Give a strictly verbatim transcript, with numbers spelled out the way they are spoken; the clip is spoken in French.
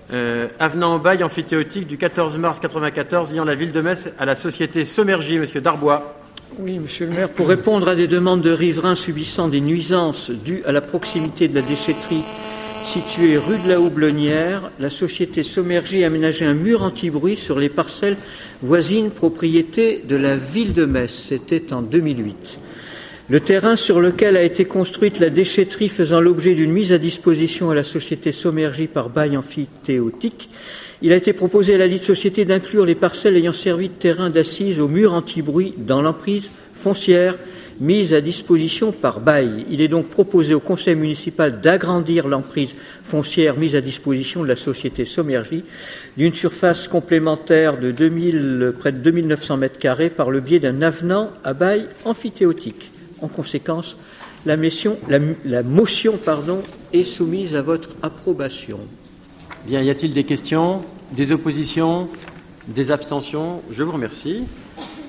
Euh, avenant au bail amphithéotique du quatorze mars quatre-vingt-quatorze liant la ville de Metz à la société Sommergy. Monsieur Darbois. Oui, Monsieur le maire, pour répondre à des demandes de riverains subissant des nuisances dues à la proximité de la déchetterie située rue de la Houblonnière, la société Sommergy a aménagé un mur anti-bruit sur les parcelles voisines propriété de la ville de Metz. C'était en deux mille huit. Le terrain sur lequel a été construite la déchetterie faisant l'objet d'une mise à disposition à la société Sommergy par bail amphithéotique, il a été proposé à la dite société d'inclure les parcelles ayant servi de terrain d'assises au mur anti-bruit dans l'emprise foncière mise à disposition par bail. Il est donc proposé au conseil municipal d'agrandir l'emprise foncière mise à disposition de la société Sommergy d'une surface complémentaire de deux mille, près de deux mille neuf cents mètres carrés par le biais d'un avenant à bail amphithéotique. En conséquence, la, mission, la, la motion pardon, est soumise à votre approbation. Bien, y a-t-il des questions, des oppositions, des abstentions? Je vous remercie.